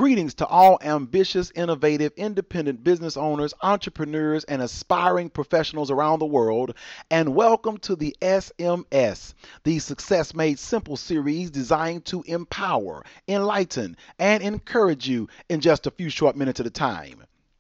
Greetings to all ambitious, innovative, independent business owners, entrepreneurs, and aspiring professionals around the world, and welcome to the SMS, the Success Made Simple series designed to empower, enlighten, and encourage you in just a few short minutes at a time.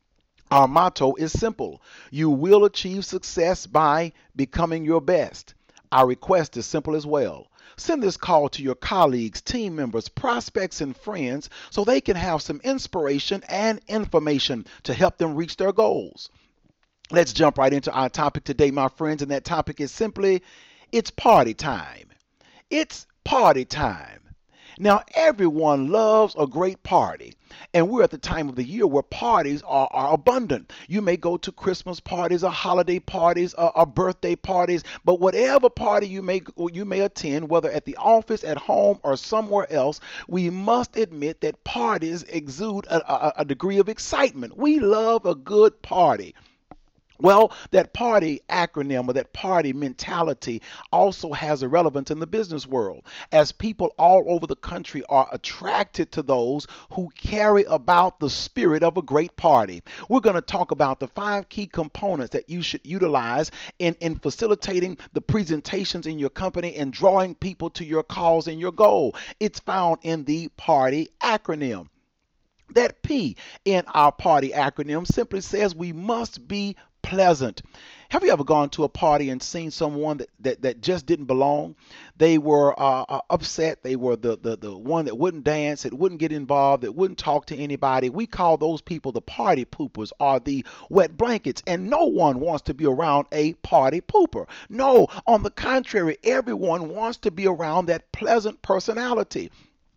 Our motto is simple: you will achieve success by becoming your best. Our request is simple as well. Send this call to your colleagues, team members, prospects, and friends so they can have some inspiration and information to help them reach their goals. Let's jump right into our topic today, my friends, and that topic is simply it's party time. It's party time. Now, everyone loves a great party, and we're at the time of the year where parties are abundant. You may go to Christmas parties or holiday parties or birthday parties, but whatever party you may attend, whether at the office, at home, or somewhere else, we must admit that parties exude a degree of excitement. We love a good party. Well, that party acronym or that party mentality also has a relevance in the business world, as people all over the country are attracted to those who carry about the spirit of a great party. We're going to talk about the 5 key components that you should utilize in facilitating the presentations in your company and drawing people to your cause and your goal. It's found in the party acronym. That P in our party acronym simply says we must be pleasant. Have you ever gone to a party and seen someone that just didn't belong? They were upset. They were the one that wouldn't dance, that wouldn't get involved, that wouldn't talk to anybody. We call those people the party poopers or the wet blankets. And no one wants to be around a party pooper. No, on the contrary, everyone wants to be around that pleasant personality.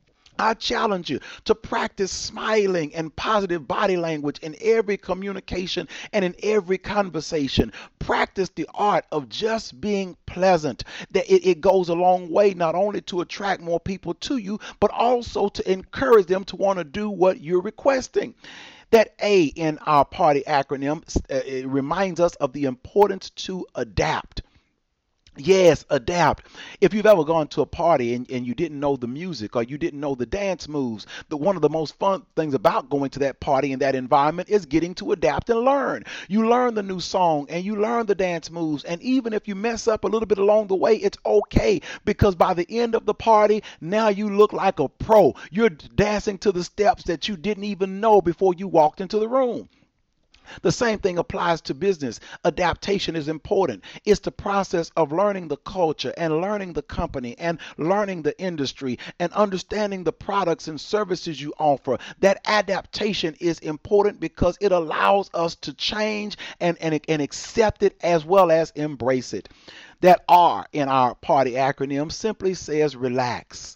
I challenge you to practice smiling and positive body language in every communication and in every conversation. Practice the art of just being pleasant. That it goes a long way not only to attract more people to you, but also to encourage them to want to do what you're requesting. That A in our party acronym it reminds us of the importance to adapt. Yes, adapt. If you've ever gone to a party and you didn't know the music or you didn't know the dance moves, one of the most fun things about going to that party in that environment is getting to adapt and learn. You learn the new song and you learn the dance moves, and even if you mess up a little bit along the way, it's okay, because by the end of the party, now you look like a pro. You're dancing to the steps that you didn't even know before you walked into the room. The same thing applies to business. Adaptation is important. It's the process of learning the culture and learning the company and learning the industry and understanding the products and services you offer. That adaptation is important because it allows us to change and accept it as well as embrace it. That R in our party acronym simply says relax.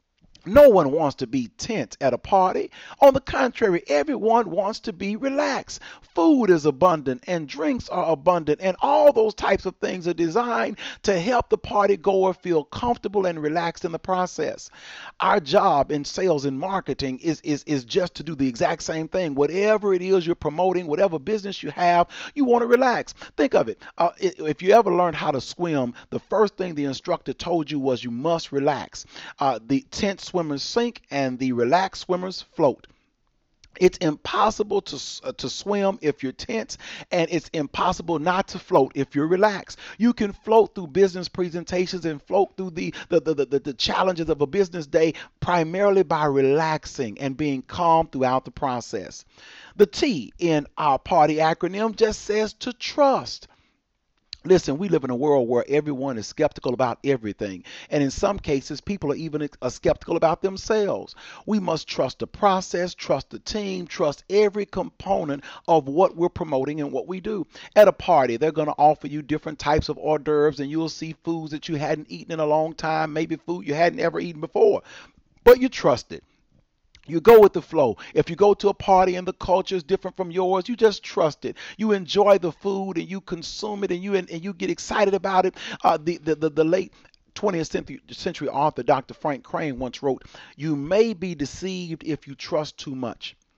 No one wants to be tense at a party. On the contrary, everyone wants to be relaxed. Food is abundant and drinks are abundant, and all those types of things are designed to help the party goer feel comfortable and relaxed in the process. Our job in sales and marketing is just to do the exact same thing. Whatever it is you're promoting, whatever business you have, you want to relax. Think of it. If you ever learned how to swim, the first thing the instructor told you was you must relax. The tense swimmers sink and the relaxed swimmers float. It's impossible to swim if you're tense, and it's impossible not to float if you're relaxed. You can float through business presentations and float through the challenges of a business day primarily by relaxing and being calm throughout the process. The T in our party acronym just says to trust. Listen, we live in a world where everyone is skeptical about everything, and in some cases, people are even skeptical about themselves. We must trust the process, trust the team, trust every component of what we're promoting and what we do. At a party, they're going to offer you different types of hors d'oeuvres, and you'll see foods that you hadn't eaten in a long time, maybe food you hadn't ever eaten before, but you trust it. You go with the flow. If you go to a party and the culture is different from yours, you just trust it. You enjoy the food and you consume it, and you get excited about it. The late 20th century author Dr. Frank Crane once wrote, "You may be deceived if you trust too much,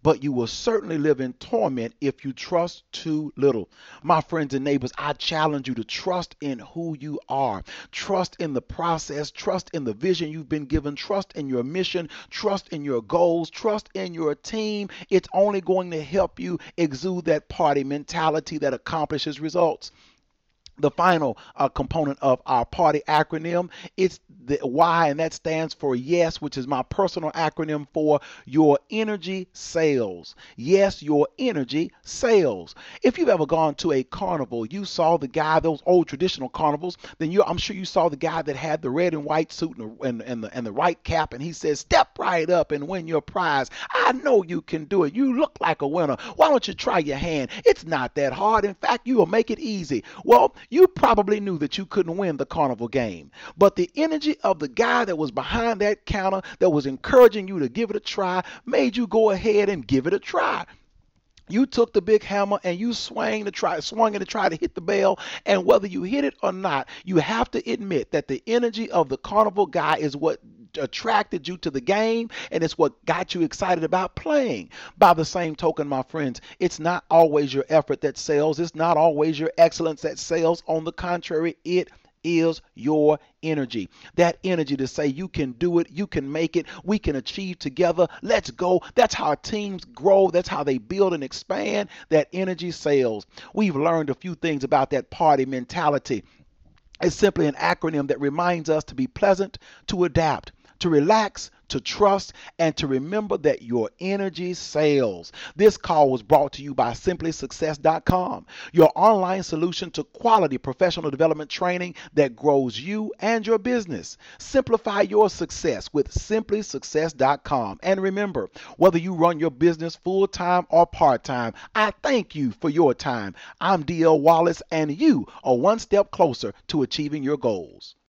but you will certainly live in torment if you trust too little. My friends and neighbors, I challenge you to trust in who you are. Trust in the process. Trust in the vision you've been given. Trust in your mission. Trust in your goals. Trust in your team. It's only going to help you exude that party mentality that accomplishes results. The final component of our party acronym, it's the Y, and that stands for yes, which is my personal acronym for your energy sales. Yes, your energy sales. If you've ever gone to a carnival, you saw the guy, those old traditional carnivals, then I'm sure you saw the guy that had the red and white suit and the right cap, and he says, step right up and win your prize. I know you can do it. You look like a winner. Why don't you try your hand? It's not that hard. In fact, you will make it easy. Well, you probably knew that you couldn't win the carnival game, but the energy of the guy that was behind that counter that was encouraging you to give it a try made you go ahead and give it a try. You took the big hammer and you swung it to try to hit the bell. And whether you hit it or not, you have to admit that the energy of the carnival guy is what attracted you to the game, and it's what got you excited about playing. By the same token, my friends, it's not always your effort that sells. It's not always your excellence that sells. On the contrary, it is your energy. That energy to say you can do it, you can make it, we can achieve together, let's go. That's how teams grow. That's how they build and expand. That energy sales. We've learned a few things about that party mentality. It's simply an acronym that reminds us to be pleasant, to adapt, to relax, to trust, and to remember that your energy sells. This call was brought to you by SimplySuccess.com, your online solution to quality professional development training that grows you and your business. Simplify your success with SimplySuccess.com. And remember, whether you run your business full-time or part-time, I thank you for your time. I'm DL Wallace, and you are one step closer to achieving your goals.